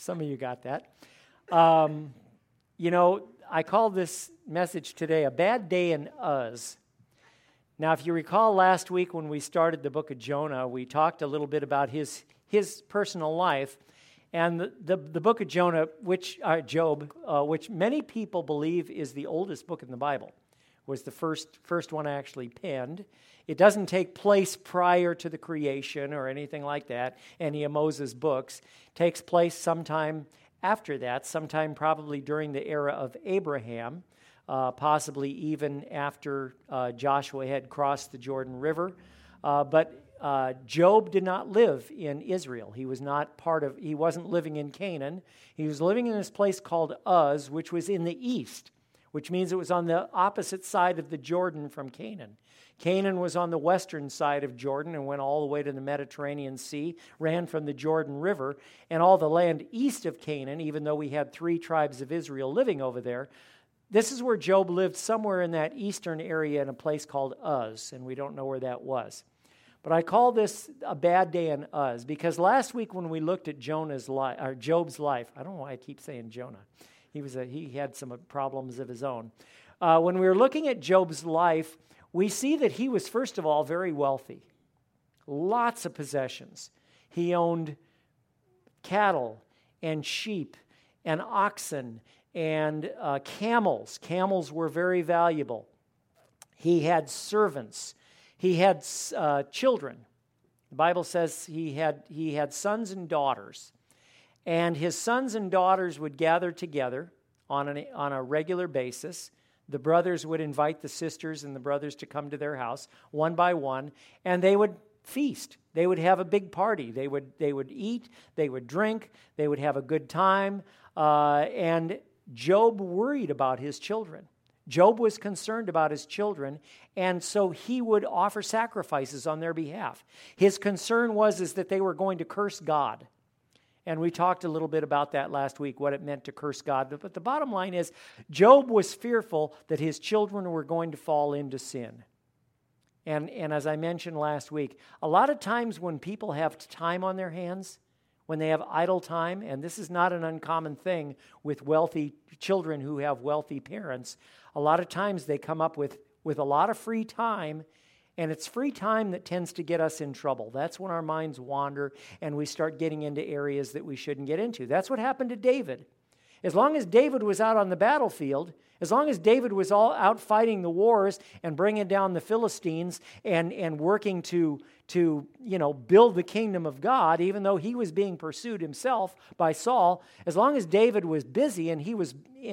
Some of you got that. I call this message today, A Bad Day in Uz. Now, if you recall last week when we started the book of Jonah, we talked a little bit about his personal life. And the book of Jonah, Job, which many people believe is the oldest book in the Bible, was the first one actually penned. It doesn't take place prior to the creation or anything like that, any of Moses' books. It takes place sometime after that, sometime probably during the era of Abraham, possibly even after Joshua had crossed the Jordan River. But Job did not live in Israel. He wasn't living in Canaan. He was living in this place called Uz, which was in the east, which means it was on the opposite side of the Jordan from Canaan. Canaan was on the western side of Jordan and went all the way to the Mediterranean Sea, ran from the Jordan River, and all the land east of Canaan, even though we had 3 tribes of Israel living over there. This is where Job lived, somewhere in that eastern area in a place called Uz, and we don't know where that was. But I call this a bad day in Uz because last week when we looked at Job's life, I don't know why I keep saying Jonah. He had some problems of his own. When we were looking at Job's life, we see that he was, first of all, very wealthy. Lots of possessions. He owned cattle and sheep and oxen and camels. Camels were very valuable. He had servants. He had children. The Bible says he had sons and daughters. And his sons and daughters would gather together on a regular basis. The brothers would invite the sisters and the brothers to come to their house one by one, and they would feast. They would have a big party. They would eat, they would drink, they would have a good time, and Job worried about his children. Job was concerned about his children, and so he would offer sacrifices on their behalf. His concern was that they were going to curse God. And we talked a little bit about that last week, what it meant to curse God. But the bottom line is, Job was fearful that his children were going to fall into sin. And as I mentioned last week, a lot of times when people have time on their hands, when they have idle time, and this is not an uncommon thing with wealthy children who have wealthy parents, a lot of times they come up with a lot of free time. And it's free time that tends to get us in trouble. That's when our minds wander and we start getting into areas that we shouldn't get into. That's what happened to David. As long as David was out on the battlefield, as long as David was all out fighting the wars and bringing down the Philistines and working to build the kingdom of God, even though he was being pursued himself by Saul, as long as David was busy and he was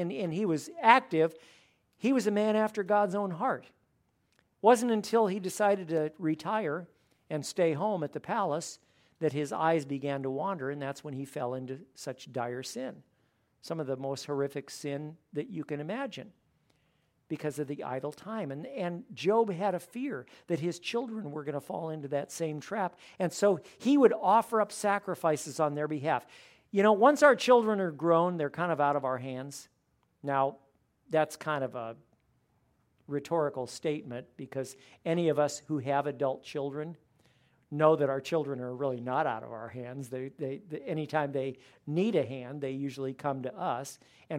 active, he was a man after God's own heart. Wasn't until he decided to retire and stay home at the palace that his eyes began to wander, and that's when he fell into such dire sin. Some of the most horrific sin that you can imagine because of the idle time. And Job had a fear that his children were going to fall into that same trap, and so he would offer up sacrifices on their behalf. Once our children are grown, they're kind of out of our hands. Now, that's kind of a rhetorical statement because any of us who have adult children know that our children are really not out of our hands. They anytime they need a hand, they usually come to us.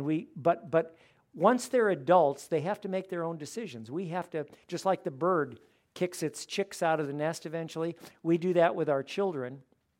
But once they're adults, they have to make their own decisions. We have to, just like the bird kicks its chicks out of the nest eventually, we do that with our children,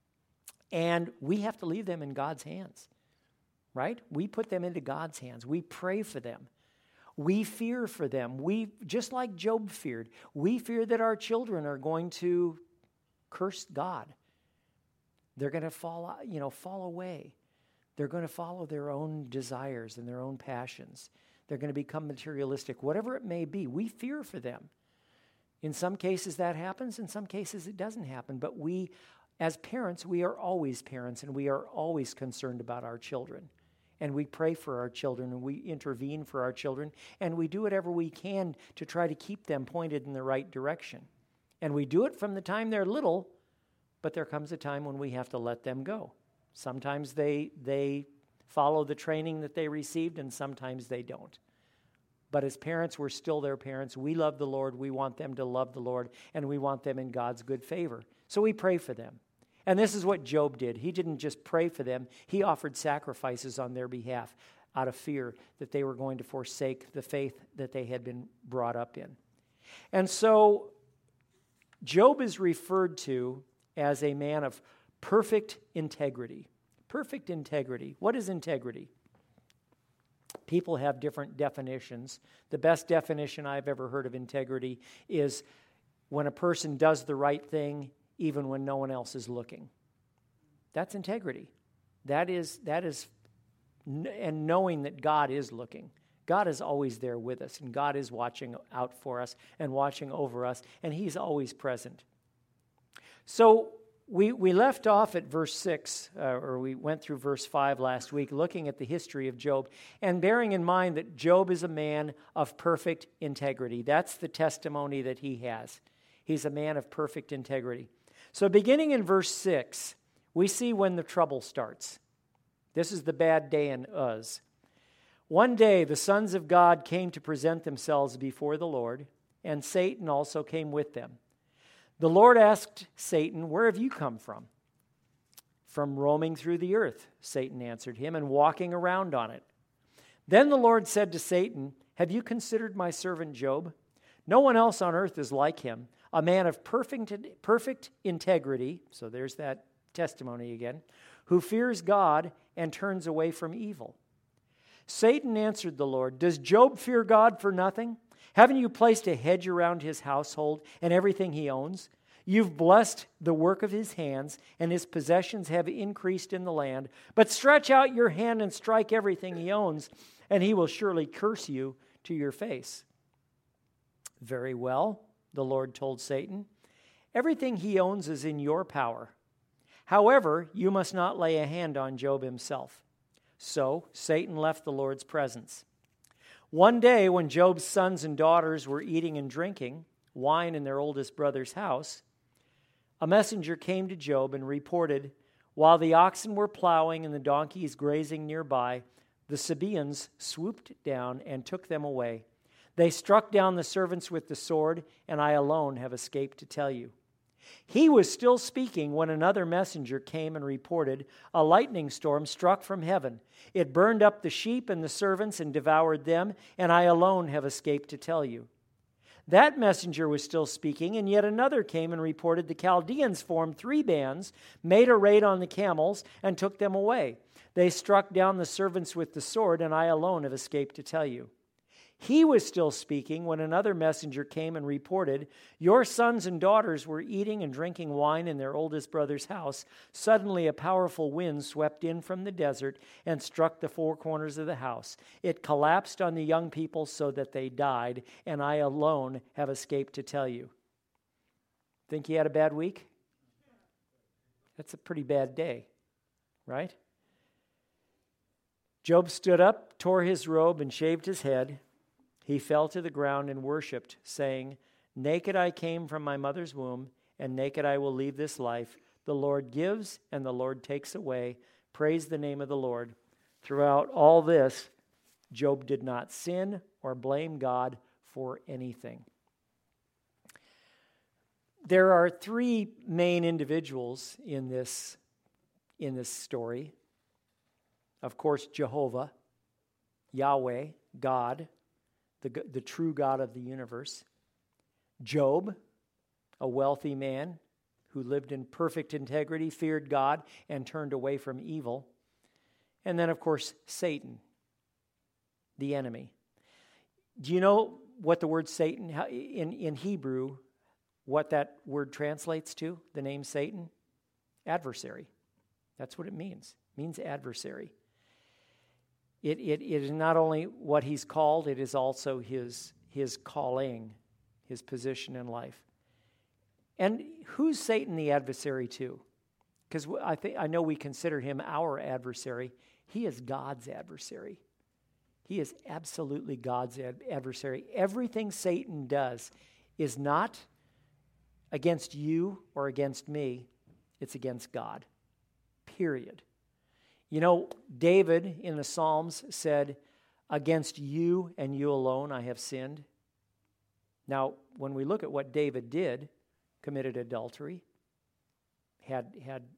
and we have to leave them in God's hands, right? We put them into God's hands. We pray for them. We fear for them. Just like Job feared, we fear that our children are going to curse God. They're going to fall away. They're going to follow their own desires and their own passions. They're going to become materialistic, whatever it may be. We fear for them. In some cases that happens, in some cases it doesn't happen. But we, as parents, we are always parents, and we are always concerned about our children. And we pray for our children, and we intervene for our children, and we do whatever we can to try to keep them pointed in the right direction. And we do it from the time they're little, but there comes a time when we have to let them go. Sometimes they follow the training that they received, and sometimes they don't. But as parents, we're still their parents. We love the Lord. We want them to love the Lord, and we want them in God's good favor. So we pray for them. And this is what Job did. He didn't just pray for them. He offered sacrifices on their behalf out of fear that they were going to forsake the faith that they had been brought up in. And so Job is referred to as a man of perfect integrity. Perfect integrity. What is integrity? People have different definitions. The best definition I've ever heard of integrity is when a person does the right thing even when no one else is looking. That's integrity. That is, and knowing that God is looking. God is always there with us, and God is watching out for us and watching over us, and He's always present. So we left off at verse 6, or we went through verse 5 last week, looking at the history of Job, and bearing in mind that Job is a man of perfect integrity. That's the testimony that he has. He's a man of perfect integrity. So beginning in verse 6, we see when the trouble starts. This is the bad day in Uz. One day the sons of God came to present themselves before the Lord, and Satan also came with them. The Lord asked Satan, "Where have you come from?" "From roaming through the earth," Satan answered him, "and walking around on it." Then the Lord said to Satan, "Have you considered my servant Job? No one else on earth is like him, a man of perfect integrity," so there's that testimony again, "who fears God and turns away from evil." Satan answered the Lord, "Does Job fear God for nothing? Haven't you placed a hedge around his household and everything he owns? You've blessed the work of his hands, and his possessions have increased in the land. But stretch out your hand and strike everything he owns, and he will surely curse you to your face." "Very well," the Lord told Satan. "Everything he owns is in your power. However, you must not lay a hand on Job himself." So Satan left the Lord's presence. One day, when Job's sons and daughters were eating and drinking wine in their oldest brother's house, a messenger came to Job and reported, "While the oxen were plowing and the donkeys grazing nearby, the Sabaeans swooped down and took them away. They struck down the servants with the sword, and I alone have escaped to tell you." He was still speaking when another messenger came and reported, "A lightning storm struck from heaven. It burned up the sheep and the servants and devoured them, and I alone have escaped to tell you." That messenger was still speaking, and yet another came and reported, "The Chaldeans formed 3 bands, made a raid on the camels, and took them away. They struck down the servants with the sword, and I alone have escaped to tell you." He was still speaking when another messenger came and reported, "Your sons and daughters were eating and drinking wine in their oldest brother's house. Suddenly a powerful wind swept in from the desert and struck the 4 corners of the house. It collapsed on the young people so that they died, and I alone have escaped to tell you." Think he had a bad week? That's a pretty bad day, right? Job stood up, tore his robe, and shaved his head. He fell to the ground and worshipped, saying, "Naked I came from my mother's womb, and naked I will leave this life. The Lord gives, and the Lord takes away. Praise the name of the Lord." Throughout all this, Job did not sin or blame God for anything. There are 3 main individuals in this story. Of course, Jehovah, Yahweh, God, the true God of the universe. Job, a wealthy man who lived in perfect integrity, feared God, and turned away from evil. And then, of course, Satan, the enemy. Do you know what the word Satan, in Hebrew, what that word translates to, the name Satan? Adversary. That's what it means. It means adversary. It is not only what he's called, it is also his calling, his position in life. And who's Satan the adversary to? Because I know we consider him our adversary. He is God's adversary. He is absolutely God's adversary. Everything Satan does is not against you or against me. It's against God. Period. You know, David in the Psalms said, "Against you and you alone I have sinned." Now, when we look at what David did, committed adultery, had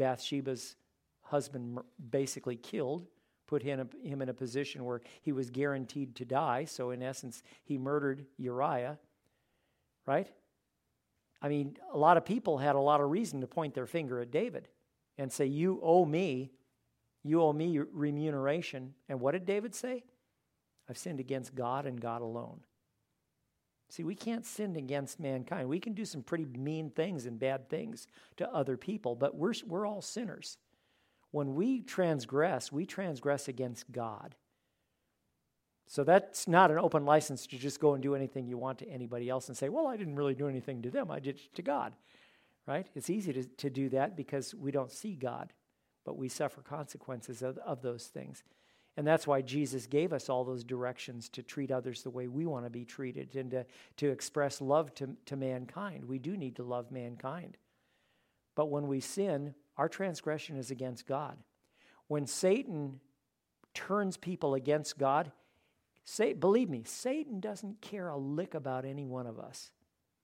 Bathsheba's husband basically killed, put him in a position where he was guaranteed to die. So in essence, he murdered Uriah, right? I mean, a lot of people had a lot of reason to point their finger at David and say, you owe me remuneration. And what did David say? I've sinned against God and God alone. See, we can't sin against mankind. We can do some pretty mean things and bad things to other people, but we're all sinners. When we transgress against God. So that's not an open license to just go and do anything you want to anybody else and say, well, I didn't really do anything to them. I did it to God, right? It's easy to do that because we don't see God, but we suffer consequences of those things. And that's why Jesus gave us all those directions to treat others the way we want to be treated and to express love to mankind. We do need to love mankind. But when we sin, our transgression is against God. When Satan turns people against God, believe me, Satan doesn't care a lick about any one of us.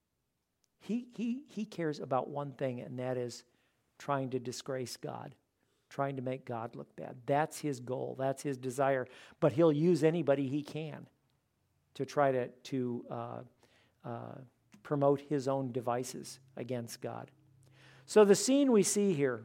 He cares about one thing, and that is trying to disgrace God, trying to make God look bad. That's his goal. That's his desire. But he'll use anybody he can to try to promote his own devices against God. So the scene we see here,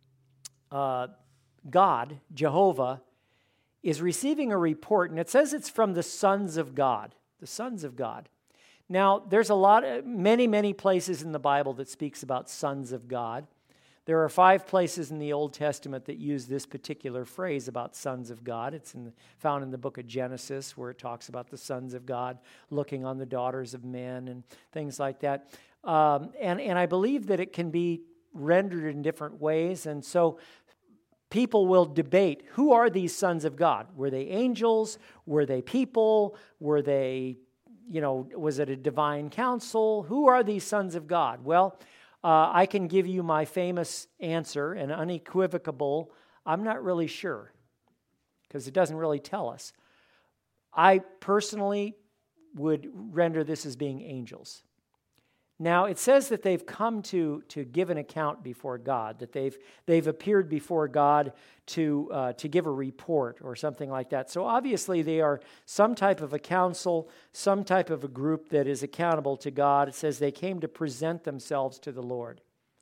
God, Jehovah, is receiving a report, and it says it's from the sons of God, the sons of God. Now, there's many places in the Bible that speaks about sons of God. There are 5 places in the Old Testament that use this particular phrase about sons of God. It's found in the book of Genesis, where it talks about the sons of God looking on the daughters of men and things like that. And I believe that it can be rendered in different ways, and so people will debate, who are these sons of God? Were they angels? Were they people? Were they, was it a divine council? Who are these sons of God? Well, I can give you my famous answer, an unequivocal, I'm not really sure, because it doesn't really tell us. I personally would render this as being angels. Now, it says that they've come to give an account before God, that they've appeared before God to give a report or something like that. So obviously they are some type of a council, some type of a group that is accountable to God. It says they came to present themselves to the Lord.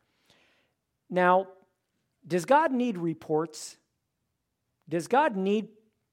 Now, does God need reports? Does God need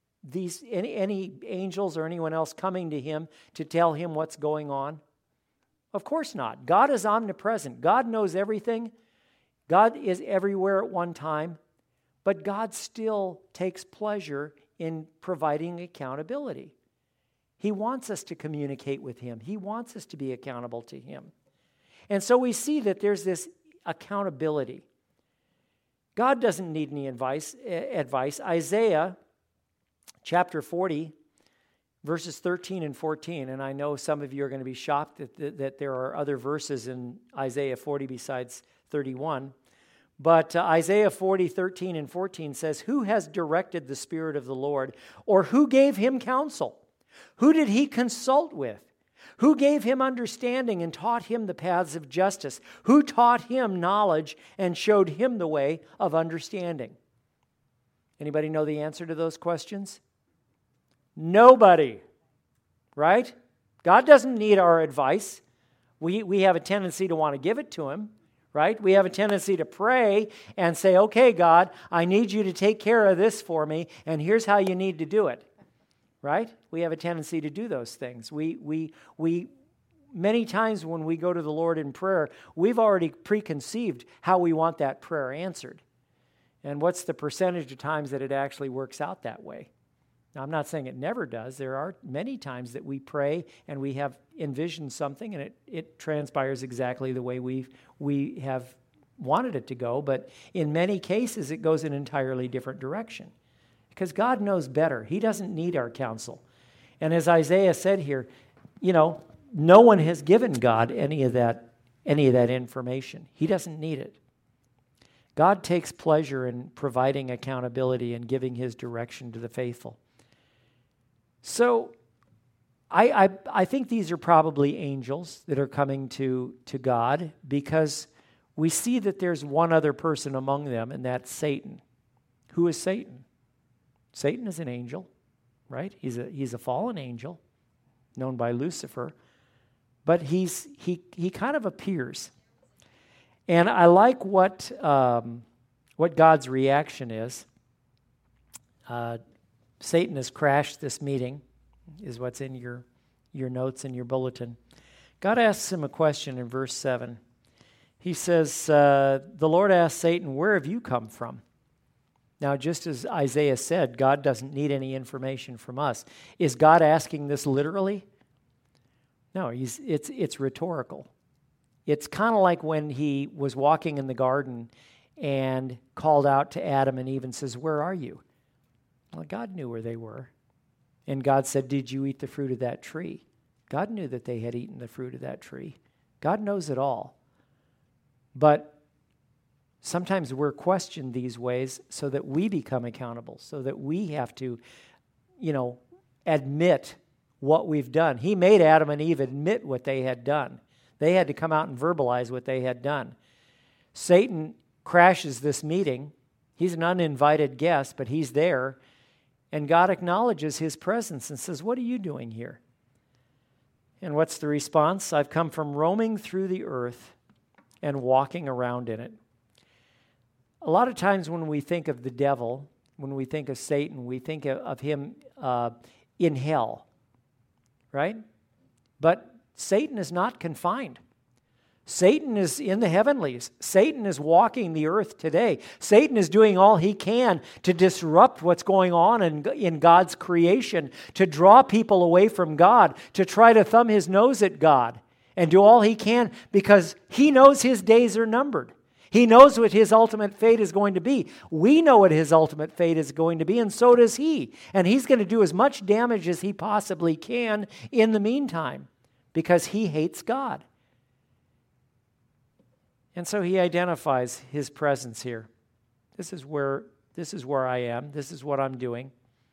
any angels or anyone else coming to him to tell him what's going on? Of course not. God is omnipresent. God knows everything. God is everywhere at one time. But God still takes pleasure in providing accountability. He wants us to communicate with him. He wants us to be accountable to him. And so we see that there's this accountability. God doesn't need any advice. Isaiah chapter 40, verses 13 and 14, and I know some of you are going to be shocked that there are other verses in Isaiah 40 besides 31. But Isaiah 40, 13 and 14 says, who has directed the Spirit of the Lord, or who gave him counsel? Who did he consult with? Who gave him understanding and taught him the paths of justice? Who taught him knowledge and showed him the way of understanding? Anybody know the answer to those questions? Nobody, right? God doesn't need our advice. We have a tendency to want to give it to him, right? We have a tendency to pray and say, okay, God, I need you to take care of this for me, and here's how you need to do it, right? We have a tendency to do those things. We many times when we go to the Lord in prayer, we've already preconceived how we want that prayer answered. And what's the percentage of times that it actually works out that way? Now, I'm not saying it never does. There are many times that we pray and we have envisioned something and it transpires exactly the way we have wanted it to go. But in many cases, it goes in an entirely different direction because God knows better. He doesn't need our counsel. And as Isaiah said here, no one has given God any of that information. He doesn't need it. God takes pleasure in providing accountability and giving his direction to the faithful. So I think these are probably angels that are coming to God because we see that there's one other person among them, and that's Satan. Who is Satan? Satan is an angel, right? He's a fallen angel, known by Lucifer, but he kind of appears. And I like what God's reaction is. Satan has crashed this meeting, is what's in your notes in your bulletin. God asks him a question in verse 7. He says, the Lord asked Satan, "Where have you come from?" Now, just as Isaiah said, God doesn't need any information from us. Is God asking this literally? No, it's rhetorical. It's kind of like when he was walking in the garden and called out to Adam and Eve and says, "Where are you?" Well, God knew where they were. And God said, "Did you eat the fruit of that tree?" God knew that they had eaten the fruit of that tree. God knows it all. But sometimes we're questioned these ways so that we become accountable, so that we have to, admit what we've done. He made Adam and Eve admit what they had done. They had to come out and verbalize what they had done. Satan crashes this meeting. He's an uninvited guest, but he's there. And God acknowledges his presence and says, "What are you doing here?" And what's the response? "I've come from roaming through the earth and walking around in it." A lot of times when we think of the devil, when we think of Satan, we think of him in hell, right? But Satan is not confined. Satan is in the heavenlies. Satan is walking the earth today. Satan is doing all he can to disrupt what's going on in God's creation, to draw people away from God, to try to thumb his nose at God, and do all he can because he knows his days are numbered. He knows what his ultimate fate is going to be. We know what his ultimate fate is going to be, and so does he. And he's going to do as much damage as he possibly can in the meantime because he hates God. And so he identifies his presence here. This is where I am. This is what I'm doing.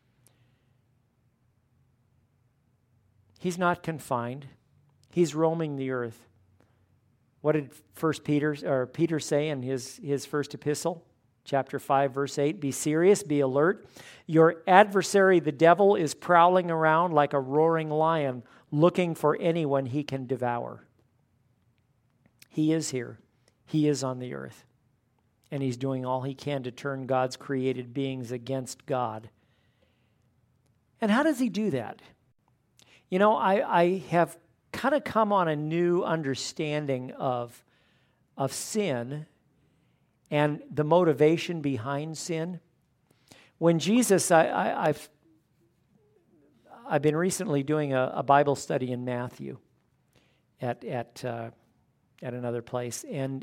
He's not confined. He's roaming the earth. What did Peter say in his first epistle? Chapter 5, verse 8, "Be serious, be alert. Your adversary, the devil, is prowling around like a roaring lion, looking for anyone he can devour." He is here. He is on the earth. And he's doing all he can to turn God's created beings against God. And how does he do that? I have kind of come on a new understanding of sin and the motivation behind sin. When Jesus, I've been recently doing a Bible study in Matthew at another place, and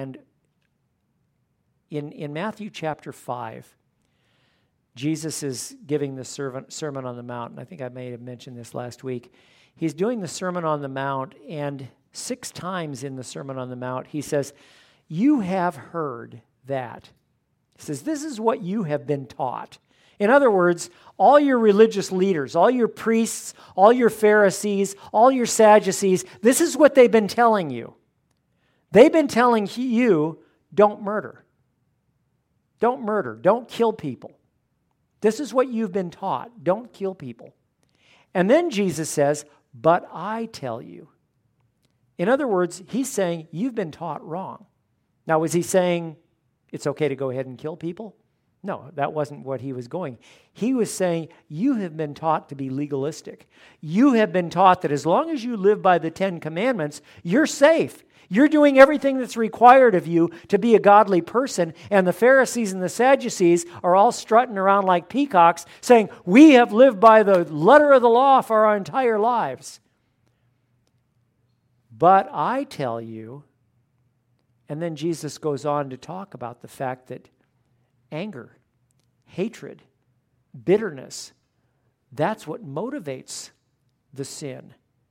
in Matthew chapter 5, Jesus is giving the Sermon on the Mount, and I think I may have mentioned this last week. He's doing the Sermon on the Mount, and 6 times in the Sermon on the Mount, he says, "You have heard that." He says, "This is what you have been taught." In other words, all your religious leaders, all your priests, all your Pharisees, all your Sadducees, this is what they've been telling you. They've been telling you, don't murder. Don't murder. Don't kill people. This is what you've been taught. Don't kill people. And then Jesus says, "But I tell you." In other words, he's saying, you've been taught wrong. Now, was he saying it's okay to go ahead and kill people? No, that wasn't what he was going. He was saying, you have been taught to be legalistic. You have been taught that as long as you live by the 10 Commandments, you're safe. You're doing everything that's required of you to be a godly person, and the Pharisees and the Sadducees are all strutting around like peacocks saying, we have lived by the letter of the law for our entire lives. But I tell you, and then Jesus goes on to talk about the fact that anger, hatred, bitterness, that's what motivates the sin.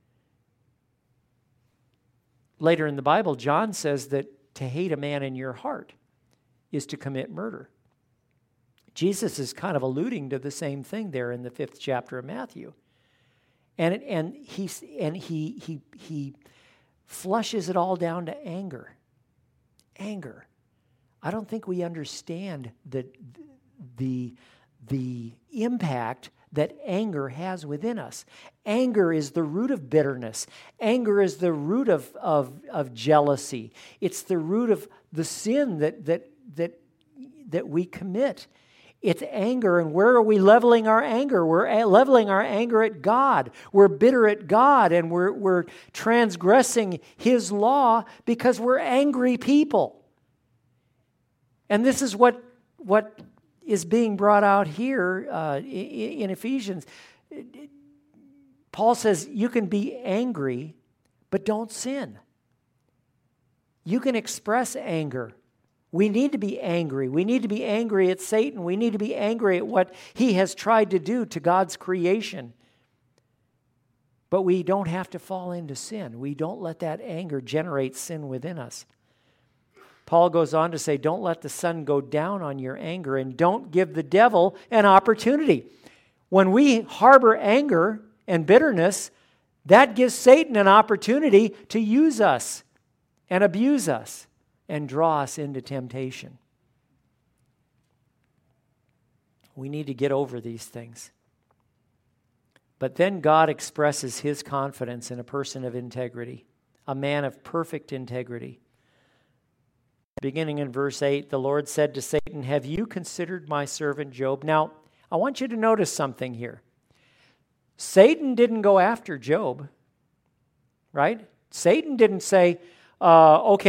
Later in the Bible, John says that to hate a man in your heart is to commit murder. Jesus is kind of alluding to the same thing there in the 5th chapter of Matthew. And he flushes it all down to anger. Anger. I don't think we understand the impact that anger has within us. Anger is the root of bitterness. Anger is the root of jealousy. It's the root of the sin that we commit. It's anger, and where are we leveling our anger? We're leveling our anger at God. We're bitter at God, and we're transgressing His law because we're angry people. And this is what is being brought out here in Ephesians. Paul says you can be angry, but don't sin. You can express anger. We need to be angry. We need to be angry at Satan. We need to be angry at what he has tried to do to God's creation. But we don't have to fall into sin. We don't let that anger generate sin within us. Paul goes on to say, don't let the sun go down on your anger, and don't give the devil an opportunity. When we harbor anger and bitterness, that gives Satan an opportunity to use us and abuse us and draw us into temptation. We need to get over these things. But then God expresses His confidence in a person of integrity, a man of perfect integrity. Beginning in verse 8, the Lord said to Satan, have you considered my servant Job? Now, I want you to notice something here. Satan didn't go after Job, right? Satan didn't say, I'm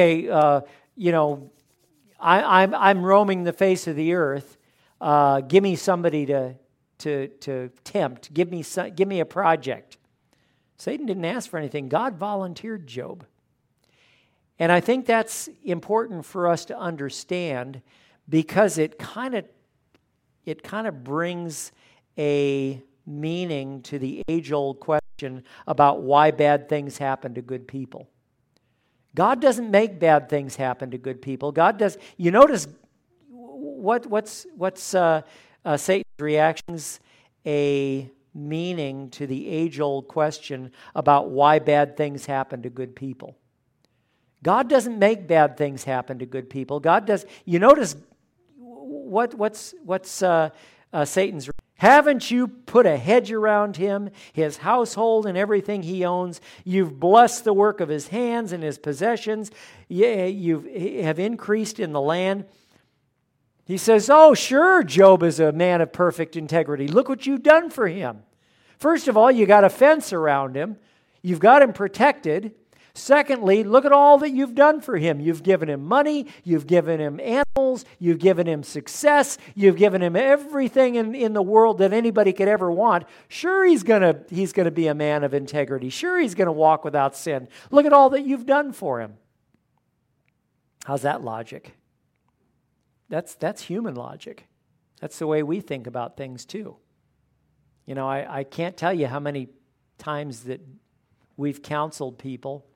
roaming the face of the earth. Give me somebody to tempt. Give me a project. Satan didn't ask for anything. God volunteered Job. And I think that's important for us to understand because it kind of brings a meaning to the age-old question about why bad things happen to good people. God doesn't make bad things happen to good people. God does. You notice what's Satan's reactions? A meaning to the age-old question about why bad things happen to good people. God doesn't make bad things happen to good people. God does. You notice what's Satan's? Haven't you put a hedge around him, his household, and everything he owns? You've blessed the work of his hands and his possessions. You have increased in the land. He says, oh, sure, Job is a man of perfect integrity. Look what you've done for him. First of all, you got a fence around him. You've got him protected. Secondly, look at all that you've done for him. You've given him money, you've given him animals, you've given him success, you've given him everything in the world that anybody could ever want. Sure, he's gonna be a man of integrity. Sure, he's gonna walk without sin. Look at all that you've done for him. How's that logic? That's human logic. That's the way we think about things too. You know, I can't tell you how many times that we've counseled people,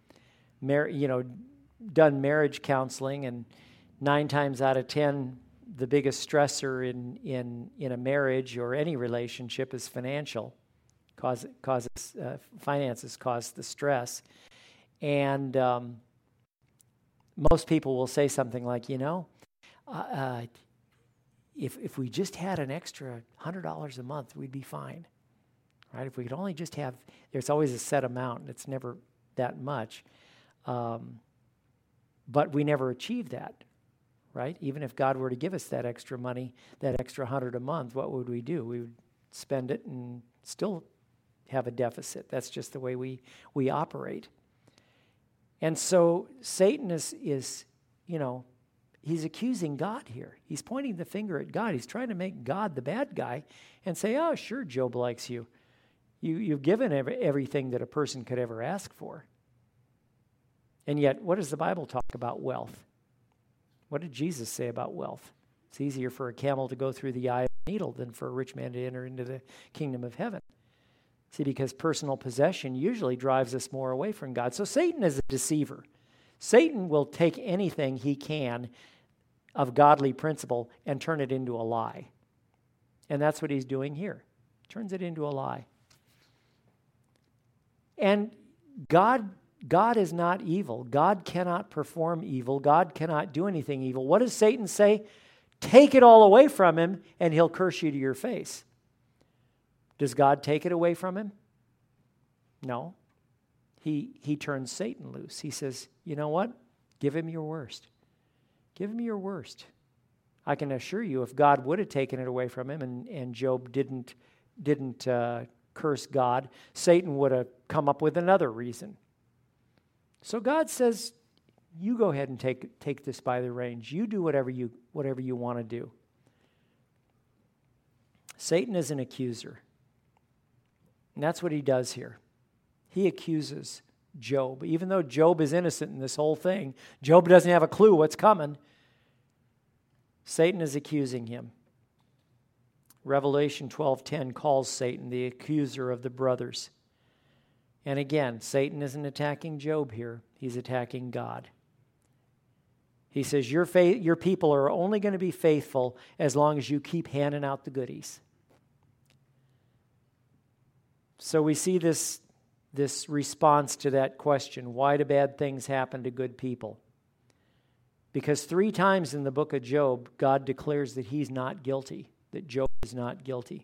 done marriage counseling, and 9 times out of 10, the biggest stressor in a marriage or any relationship is financial. Finances cause the stress, and most people will say something like, if we just had an extra $100 a month, we'd be fine, right? If we could only just have, there's always a set amount, and it's never that much. But we never achieve that, right? Even if God were to give us that extra money, that extra $100 a month, what would we do? We would spend it and still have a deficit. That's just the way we operate. And so Satan is he's accusing God here. He's pointing the finger at God. He's trying to make God the bad guy and say, oh, sure, Job likes you. You've given everything that a person could ever ask for. And yet, what does the Bible talk about wealth? What did Jesus say about wealth? It's easier for a camel to go through the eye of a needle than for a rich man to enter into the kingdom of heaven. See, because personal possession usually drives us more away from God. So Satan is a deceiver. Satan will take anything he can of godly principle and turn it into a lie. And that's what he's doing here. Turns it into a lie. And God God is not evil. God cannot perform evil. God cannot do anything evil. What does Satan say? Take it all away from him, and he'll curse you to your face. Does God take it away from him? No. He turns Satan loose. He says, you know what? Give him your worst. Give him your worst. I can assure you, if God would have taken it away from him and Job didn't curse God, Satan would have come up with another reason. So God says, you go ahead and take this by the reins. You do whatever you want to do. Satan is an accuser. And that's what he does here. He accuses Job. Even though Job is innocent in this whole thing, Job doesn't have a clue what's coming. Satan is accusing him. Revelation 12:10 calls Satan the accuser of the brothers. And again, Satan isn't attacking Job here. He's attacking God. He says, your people are only going to be faithful as long as you keep handing out the goodies. So we see this response to that question, why do bad things happen to good people? Because 3 times in the book of Job, God declares that he's not guilty, that Job is not guilty.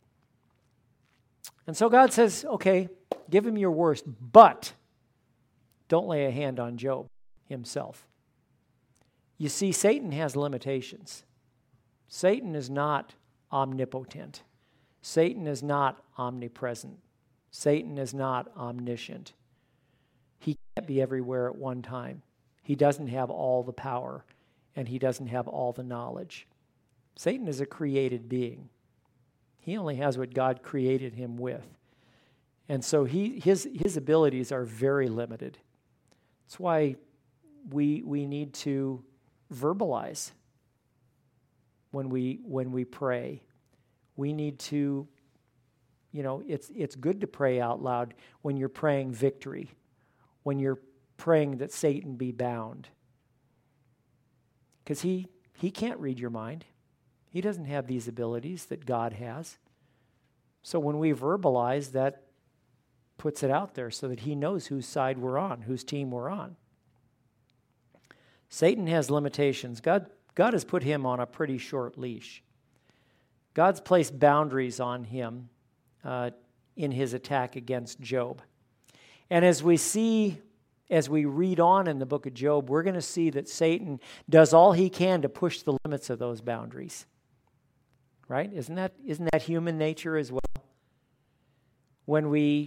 And so God says, okay, give him your worst, but don't lay a hand on Job himself. You see, Satan has limitations. Satan is not omnipotent. Satan is not omnipresent. Satan is not omniscient. He can't be everywhere at one time. He doesn't have all the power, and he doesn't have all the knowledge. Satan is a created being. He only has what God created him with. And so his abilities are very limited. That's why we need to verbalize when we pray. We need to, it's good to pray out loud when you're praying victory, when you're praying that Satan be bound. Because he can't read your mind. He doesn't have these abilities that God has. So when we verbalize, that puts it out there so that he knows whose side we're on, whose team we're on. Satan has limitations. God has put him on a pretty short leash. God's placed boundaries on him in his attack against Job. And as we read on in the book of Job, we're going to see that Satan does all he can to push the limits of those boundaries. Right? Isn't that human nature as well? When we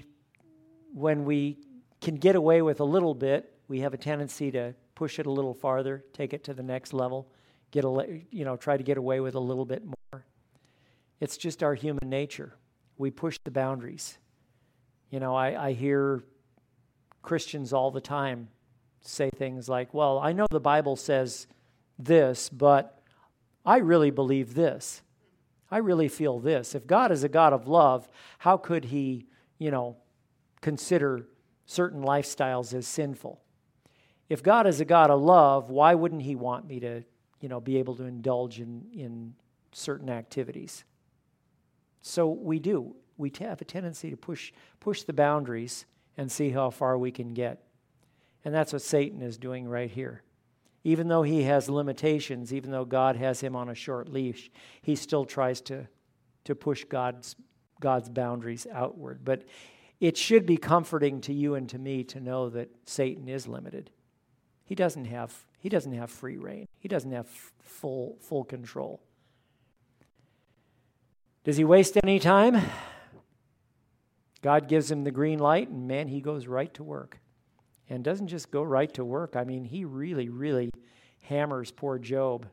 can get away with a little bit, we have a tendency to push it a little farther, take it to the next level, try to get away with a little bit more. It's just our human nature. We push the boundaries. I hear Christians all the time say things like, well, I know the Bible says this, but I really believe this. I really feel this. If God is a God of love, how could he, consider certain lifestyles as sinful? If God is a God of love, why wouldn't he want me to, be able to indulge in certain activities? So we do. We have a tendency to push the boundaries and see how far we can get. And that's what Satan is doing right here. Even though he has limitations, even though God has him on a short leash, he still tries to push God's boundaries outward. But it should be comforting to you and to me to know that Satan is limited. He doesn't have free reign. He doesn't have full control. Does he waste any time? God gives him the green light, and man, he goes right to work. And doesn't just go right to work. I mean, he really, really hammers poor Job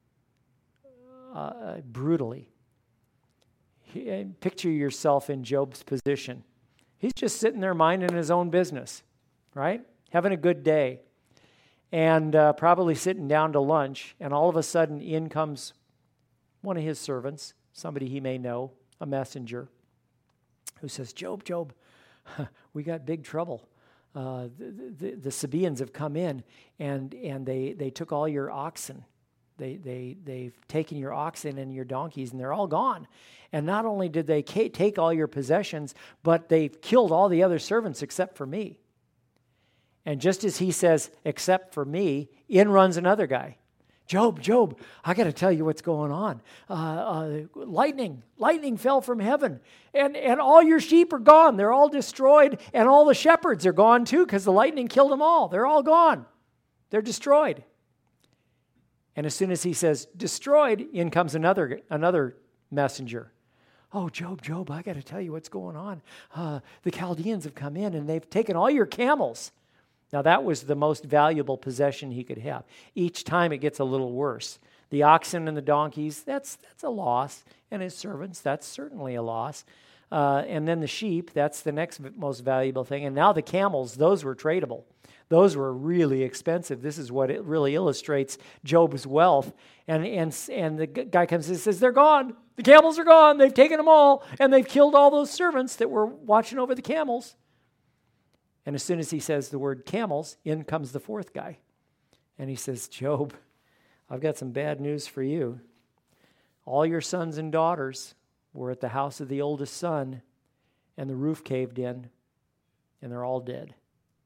brutally. Picture yourself in Job's position. He's just sitting there minding his own business, right? Having a good day. And probably sitting down to lunch, and all of a sudden in comes one of his servants, somebody he may know, a messenger, who says, Job, we got big trouble. The Sabaeans have come in, and they took all your oxen. They've taken your oxen and your donkeys, and they're all gone. And not only did they take all your possessions, but they've killed all the other servants except for me. And just as he says, except for me, in runs another guy. Job, I got to tell you what's going on. Lightning fell from heaven, and all your sheep are gone. They're all destroyed, and all the shepherds are gone too because the lightning killed them all. They're all gone. They're destroyed. And as soon as he says destroyed, in comes another messenger. Oh, Job, I got to tell you what's going on. The Chaldeans have come in, and they've taken all your camels. Now, that was the most valuable possession he could have. Each time it gets a little worse. The oxen and the donkeys, that's a loss. And his servants, that's certainly a loss. And then the sheep, that's the next most valuable thing. And now the camels, those were tradable. Those were really expensive. This is what it really illustrates Job's wealth. And the guy comes and says, they're gone. The camels are gone. They've taken them all. And they've killed all those servants that were watching over the camels. And as soon as he says the word camels, in comes the fourth guy. And he says, Job, I've got some bad news for you. All your sons and daughters were at the house of the oldest son, and the roof caved in, and they're all dead.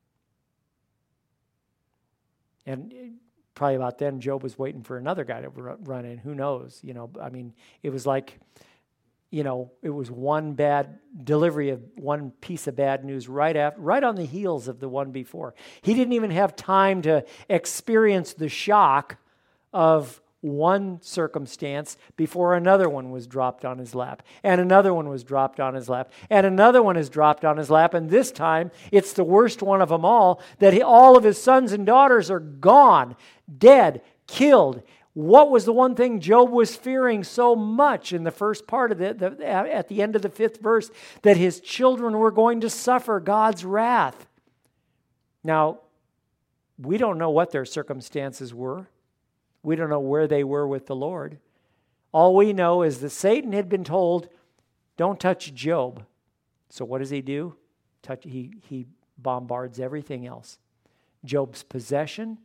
And probably about then, Job was waiting for another guy to run in. Who knows? It was like, it was one bad delivery of one piece of bad news right on the heels of the one before. He didn't even have time to experience the shock of one circumstance before another one was dropped on his lap, and another one was dropped on his lap, and another one is dropped on his lap, and this time it's the worst one of them all, that all of his sons and daughters are gone, dead, killed. What was the one thing Job was fearing so much in the first part of it, at the end of the 5th verse? That his children were going to suffer God's wrath. Now, we don't know what their circumstances were. We don't know where they were with the Lord. All we know is that Satan had been told, don't touch Job. So what does he do? He bombards everything else. Job's possessions,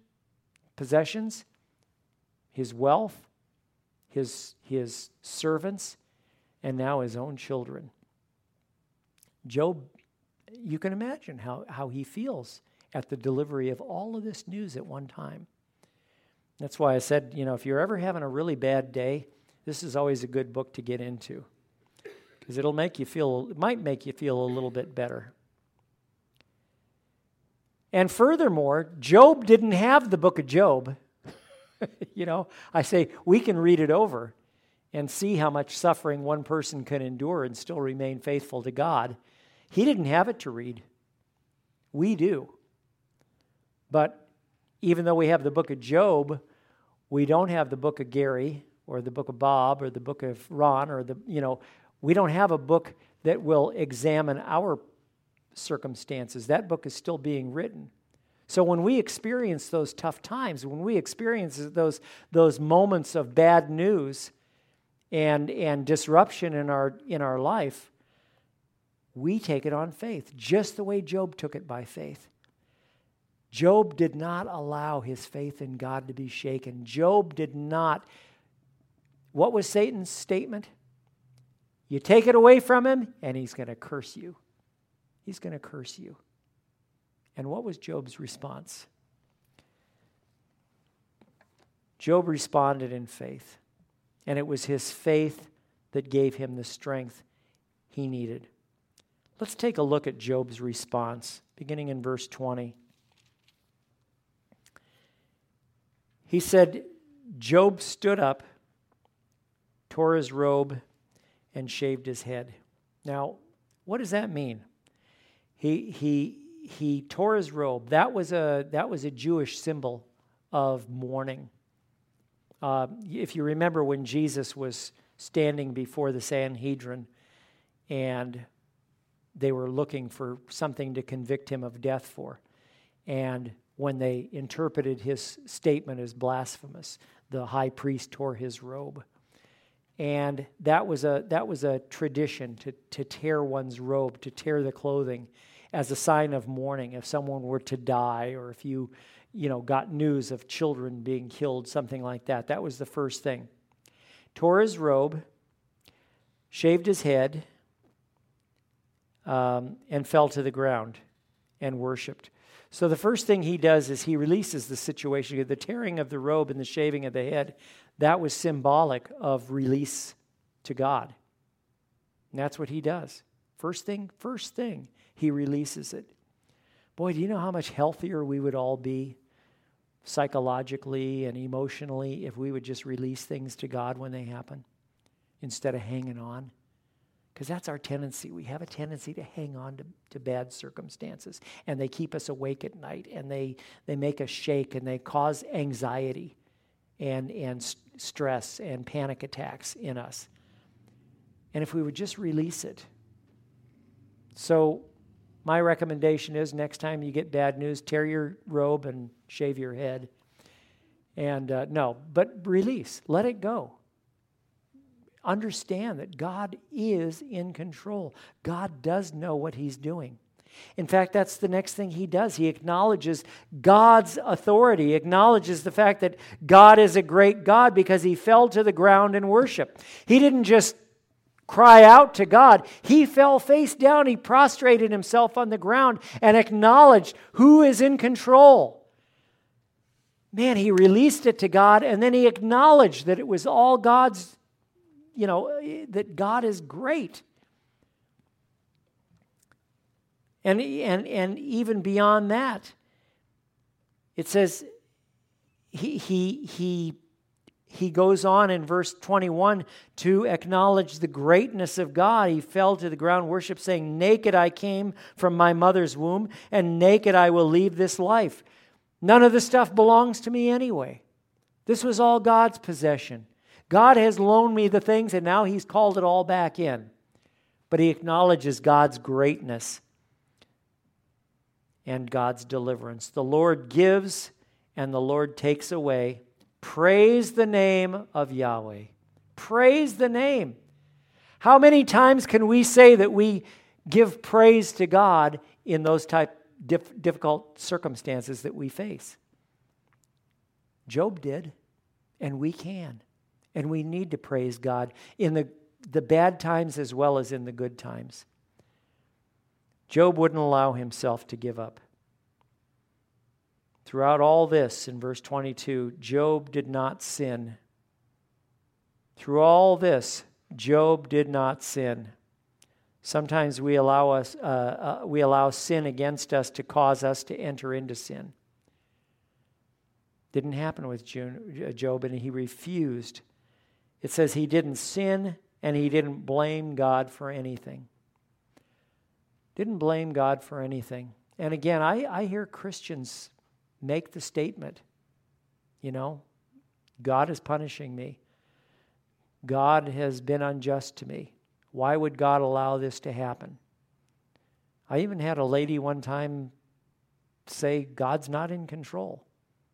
his wealth, his servants, and now his own children. Job, you can imagine how he feels at the delivery of all of this news at one time. That's why I said, if you're ever having a really bad day, this is always a good book to get into, because it might make you feel a little bit better. And furthermore, Job didn't have the book of Job. I say we can read it over and see how much suffering one person can endure and still remain faithful to God. He didn't have it to read. We do. But even though we have the book of Job, we don't have the book of Gary or the book of Bob or the book of Ron we don't have a book that will examine our circumstances. That book is still being written. So when we experience those tough times, when we experience those moments of bad news and disruption in our life, we take it on faith, just the way Job took it by faith. Job did not allow his faith in God to be shaken. Job did not. What was Satan's statement? You take it away from him, and he's going to curse you. He's going to curse you. And what was Job's response? Job responded in faith. And it was his faith that gave him the strength he needed. Let's take a look at Job's response, beginning in verse 20. He said, Job stood up, tore his robe, and shaved his head. Now, what does that mean? He tore his robe. That was a Jewish symbol of mourning. If you remember when Jesus was standing before the Sanhedrin and they were looking for something to convict him of death for, and when they interpreted his statement as blasphemous, the high priest tore his robe. And that was a tradition to tear one's robe, to tear the clothing, as a sign of mourning. If someone were to die, or if you got news of children being killed, something like that. That was the first thing. Tore his robe, shaved his head, and fell to the ground and worshipped. So the first thing he does is he releases the situation. The tearing of the robe and the shaving of the head, that was symbolic of release to God. And that's what he does. First thing, he releases it. Boy, do you know how much healthier we would all be psychologically and emotionally if we would just release things to God when they happen instead of hanging on? Because that's our tendency. We have a tendency to hang on to bad circumstances, and they keep us awake at night, and they make us shake, and they cause anxiety and stress and panic attacks in us. And if we would just release it. So my recommendation is next time you get bad news, tear your robe and shave your head. And but release. Let it go. Understand that God is in control. God does know what he's doing. In fact, that's the next thing he does. He acknowledges God's authority. He acknowledges the fact that God is a great God because he fell to the ground in worship. He didn't just cry out to God. He fell face down. He prostrated himself on the ground and acknowledged who is in control. Man, he released it to God, and then he acknowledged that it was all God's, that God is great. And even beyond that, it says he goes on in verse 21 to acknowledge the greatness of God. He fell to the ground, worship, saying, "Naked I came from my mother's womb, and naked I will leave this life. None of the stuff belongs to me anyway. This was all God's possession. God has loaned me the things, and now he's called it all back in." But he acknowledges God's greatness and God's deliverance. The Lord gives, and the Lord takes away. Praise the name of Yahweh. Praise the name. How many times can we say that we give praise to God in those type difficult circumstances that we face? Job did, and we can. And we need to praise God in the bad times as well as in the good times. Job wouldn't allow himself to give up. Throughout all this, in verse 22, Job did not sin. Through all this, Job did not sin. Sometimes we allow sin against us to cause us to enter into sin. Didn't happen with Job, and he refused. It says he didn't sin, and he didn't blame God for anything. Didn't blame God for anything. And again, I hear Christians make the statement, God is punishing me. God has been unjust to me. Why would God allow this to happen? I even had a lady one time say, God's not in control.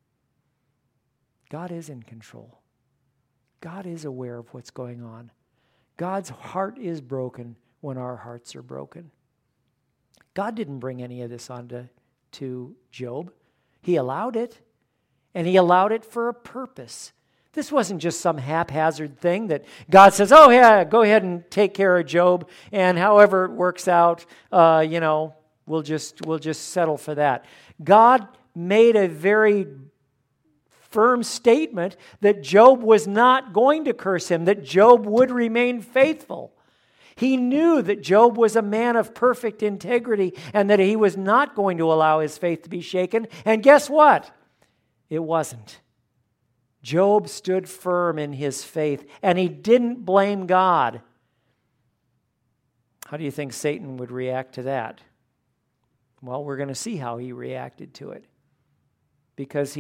God is in control. God is aware of what's going on. God's heart is broken when our hearts are broken. God didn't bring any of this on to Job. He allowed it, and he allowed it for a purpose. This wasn't just some haphazard thing that God says, oh yeah, go ahead and take care of Job, and however it works out, we'll just settle for that. God made a very firm statement that Job was not going to curse him, that Job would remain faithful. He knew that Job was a man of perfect integrity and that he was not going to allow his faith to be shaken. And guess what? It wasn't. Job stood firm in his faith, and he didn't blame God. How do you think Satan would react to that? Well, we're going to see how he reacted to it. Because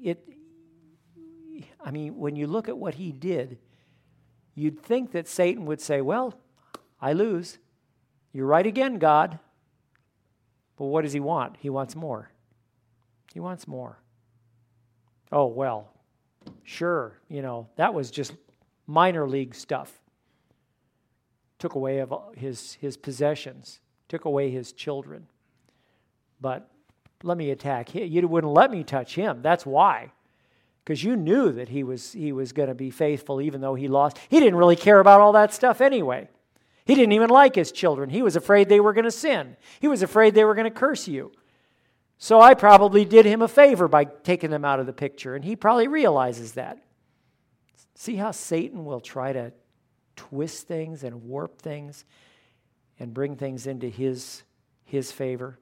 when you look at what he did, you'd think that Satan would say, well, I lose. You're right again, God. But what does he want? He wants more. He wants more. Oh, well, sure, that was just minor league stuff. Took away of his possessions. Took away his children. But let me attack him. You wouldn't let me touch him. That's why. Because you knew that he was going to be faithful even though he lost. He didn't really care about all that stuff anyway. He didn't even like his children. He was afraid they were going to sin. He was afraid they were going to curse you. So I probably did him a favor by taking them out of the picture, and he probably realizes that. See how Satan will try to twist things and warp things and bring things into his favor?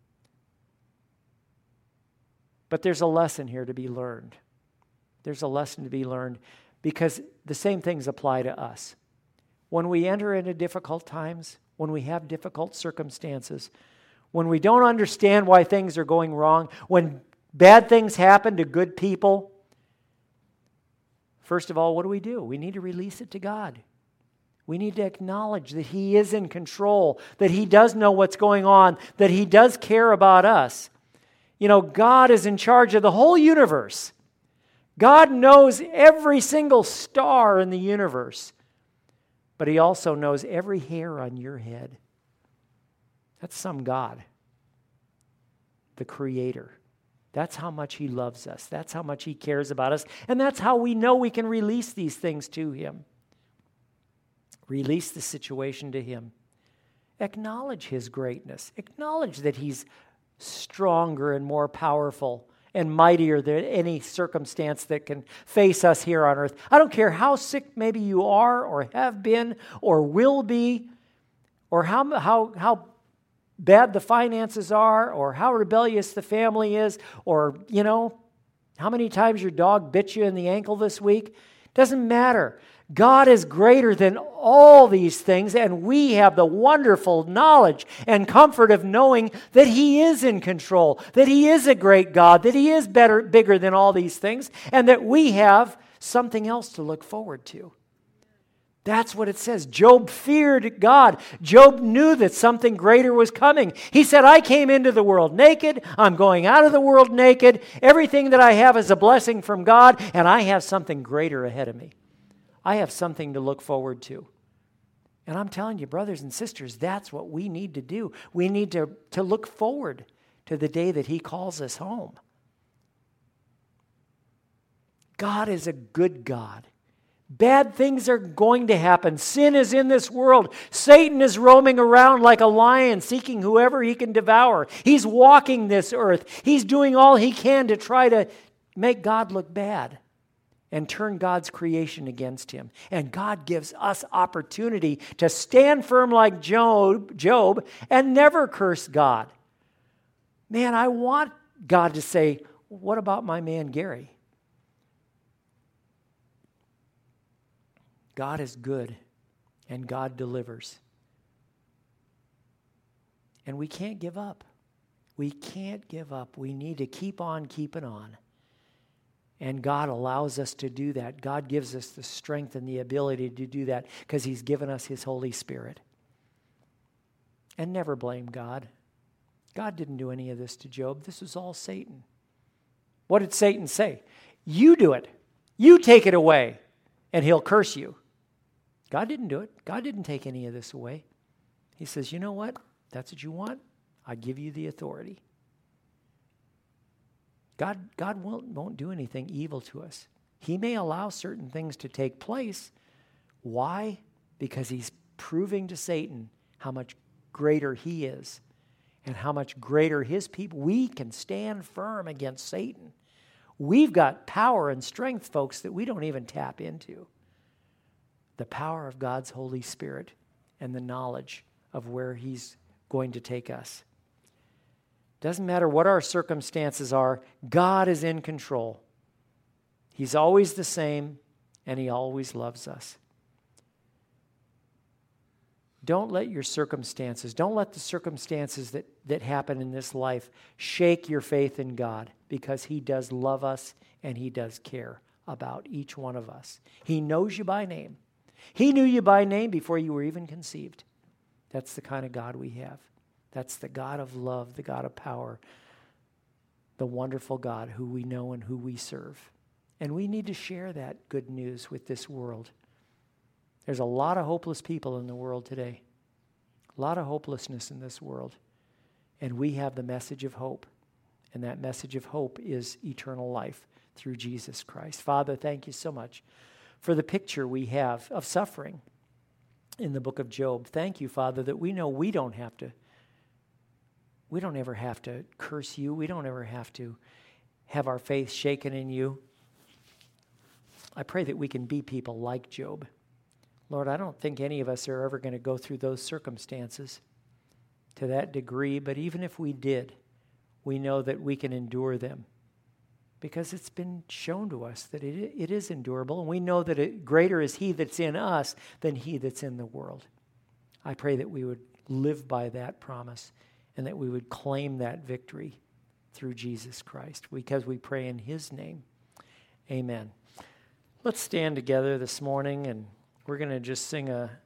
But there's a lesson here to be learned. There's a lesson to be learned because the same things apply to us. When we enter into difficult times, when we have difficult circumstances, when we don't understand why things are going wrong, when bad things happen to good people, first of all, what do? We need to release it to God. We need to acknowledge that He is in control, that He does know what's going on, that He does care about us. You know, God is in charge of the whole universe. God knows every single star in the universe, but He also knows every hair on your head. That's some God, the Creator. That's how much He loves us. That's how much He cares about us. And that's how we know we can release these things to Him. Release the situation to Him. Acknowledge His greatness. Acknowledge that He's stronger and more powerful and mightier than any circumstance that can face us here on earth. I don't care how sick maybe you are or have been or will be, or how bad the finances are, or how rebellious the family is, or, how many times your dog bit you in the ankle this week. Doesn't matter. God is greater than all these things, and we have the wonderful knowledge and comfort of knowing that He is in control, that He is a great God, that He is bigger than all these things, and that we have something else to look forward to. That's what it says. Job feared God. Job knew that something greater was coming. He said, I came into the world naked. I'm going out of the world naked. Everything that I have is a blessing from God, and I have something greater ahead of me. I have something to look forward to. And I'm telling you, brothers and sisters, that's what we need to do. We need to look forward to the day that He calls us home. God is a good God. Bad things are going to happen. Sin is in this world. Satan is roaming around like a lion, seeking whoever he can devour. He's walking this earth. He's doing all he can to try to make God look bad and turn God's creation against Him. And God gives us opportunity to stand firm like Job and never curse God. Man, I want God to say, what about my man Gary? God is good, and God delivers. And we can't give up. We can't give up. We need to keep on keeping on. And God allows us to do that. God gives us the strength and the ability to do that because He's given us His Holy Spirit. And never blame God. God didn't do any of this to Job. This was all Satan. What did Satan say? You do it. You take it away, and he'll curse you. God didn't do it. God didn't take any of this away. He says, you know what? That's what you want. I give you the authority. God won't do anything evil to us. He may allow certain things to take place. Why? Because He's proving to Satan how much greater he is and how much greater his people. We can stand firm against Satan. We've got power and strength, folks, that we don't even tap into. The power of God's Holy Spirit and the knowledge of where He's going to take us. Doesn't matter what our circumstances are, God is in control. He's always the same, and He always loves us. Don't let your circumstances, don't let the circumstances that happen in this life shake your faith in God, because He does love us and He does care about each one of us. He knows you by name. He knew you by name before you were even conceived. That's the kind of God we have. That's the God of love, the God of power, the wonderful God who we know and who we serve. And we need to share that good news with this world. There's a lot of hopeless people in the world today. A lot of hopelessness in this world. And we have the message of hope. And that message of hope is eternal life through Jesus Christ. Father, thank you so much for the picture we have of suffering in the book of Job. Thank you, Father, that we know we don't have to We don't ever have to curse you. We don't ever have to have our faith shaken in you. I pray that we can be people like Job. Lord, I don't think any of us are ever going to go through those circumstances to that degree, but even if we did, we know that we can endure them because it's been shown to us that it is endurable, and we know that greater is He that's in us than he that's in the world. I pray that we would live by that promise and that we would claim that victory through Jesus Christ, because we pray in His name. Amen. Let's stand together this morning, and we're going to just sing a